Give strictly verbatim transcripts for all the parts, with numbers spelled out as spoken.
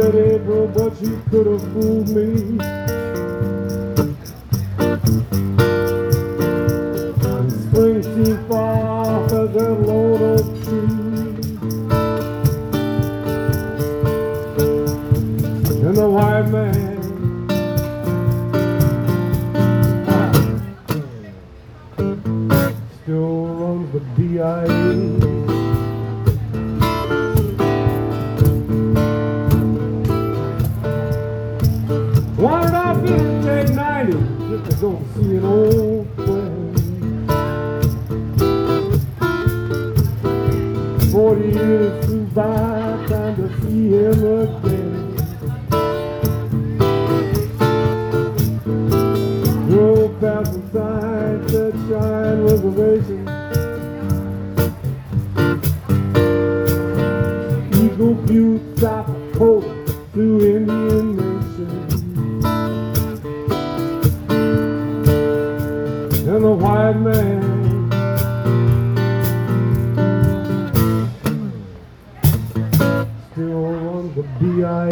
red April, but she could have fooled me. And spring seemed far as that lone oak tree, and the white man still runs the D I A. Wanted off Interstate ninety just to go see an old friend. Forty years flew by, time to see him again. Drove past the sign that shine reservation. Eagle Butte, South Dakota, through Indian Nation. And the white man still runs the D I A.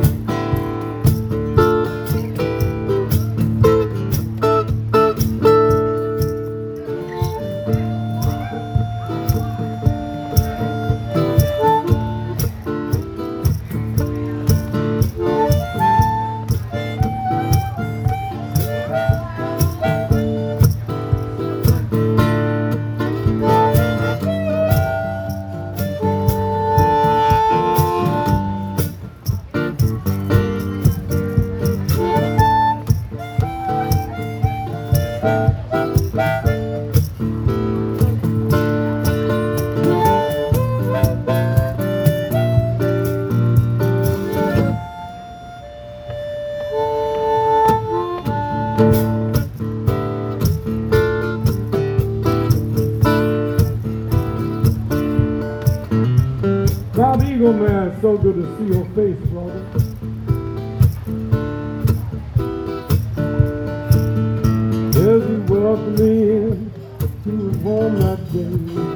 Bob Eagle, man, it's so good to see your face, brother. As you welcome me in to his home that day,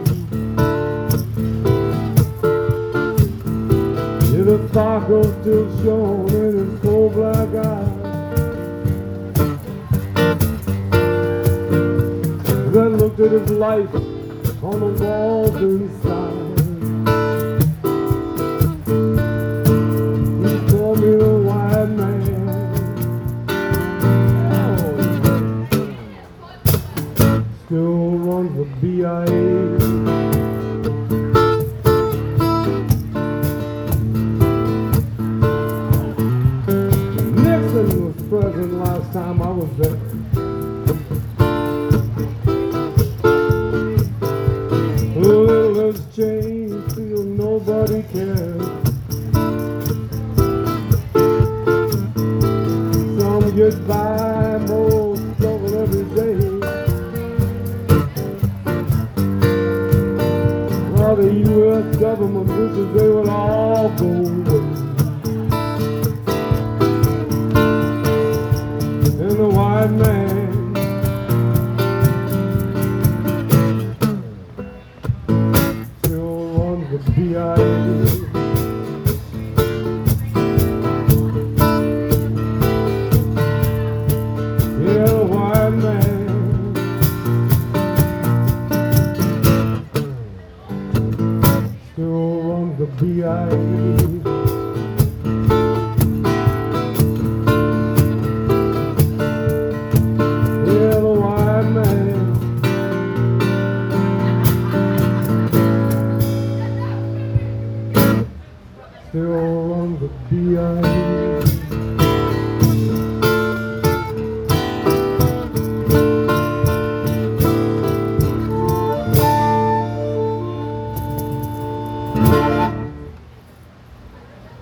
yeah, the sparkle still shone in his cold black eyes. Then looked at his life on the walls inside. He called me the white man. Oh, still runs the B I A. Nixon was president last time I was there. Little has changed, feel nobody cares. Some get by, most struggle every day. While the U S government wishes they would all go away. And the white man the B I A. Yeah, the white man still runs the B I A. Yeah, the white man still runs the B I A.